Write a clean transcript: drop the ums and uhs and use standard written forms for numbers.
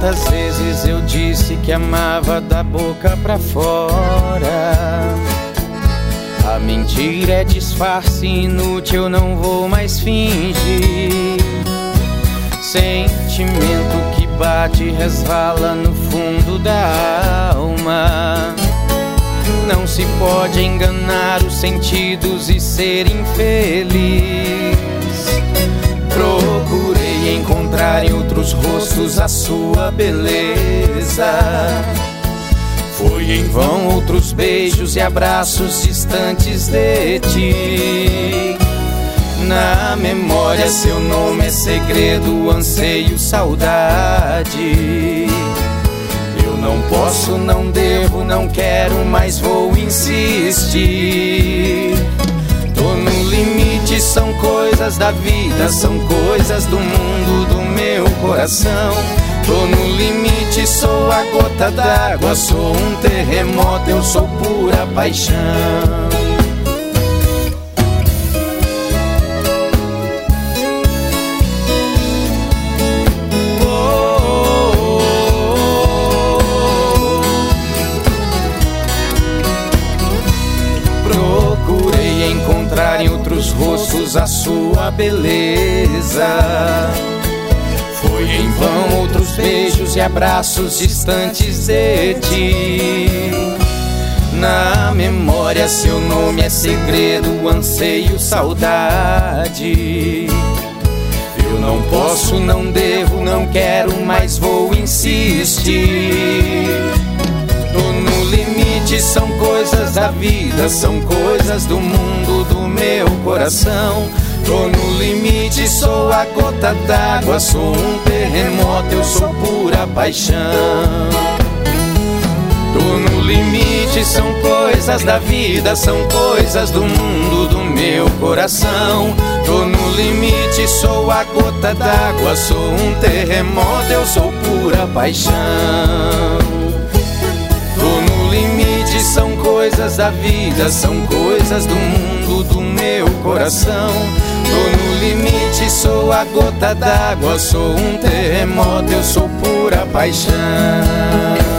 Quantas vezes eu disse que amava da boca pra fora. A mentira é disfarce inútil, eu não vou mais fingir. Sentimento que bate e resvala no fundo da alma. Não se pode enganar os sentidos e ser infeliz. Procurei encontrar em outros rostos a sua beleza. Foi em vão outros beijos e abraços distantes de ti. Na memória seu nome é segredo, anseio, saudade. Eu não posso, não devo, não quero, mas vou insistir. Tô no limite, são coisas da vida, são coisas do mundo, do meu coração. Tô no limite, sou a gota d'água, sou um terremoto, eu sou pura paixão. Procurei encontrar em outros rostos a sua beleza. Foi em vão outros beijos e abraços distantes de ti. Na memória seu nome é segredo, anseio, saudade. Eu não posso, não devo, não quero, mas vou insistir. Tô no limite, são coisas da vida, são coisas do mundo, do meu coração. Tô no limite, sou a gota d'água, sou um terremoto, eu sou pura paixão. Tô no limite, são coisas da vida, são coisas do mundo, do meu coração. Tô no limite, sou a gota d'água, sou um terremoto, eu sou pura paixão. Tô no limite, são coisas da vida, são coisas do mundo, do meu coração. Tô no limite, sou a gota d'água, sou um terremoto, eu sou pura paixão.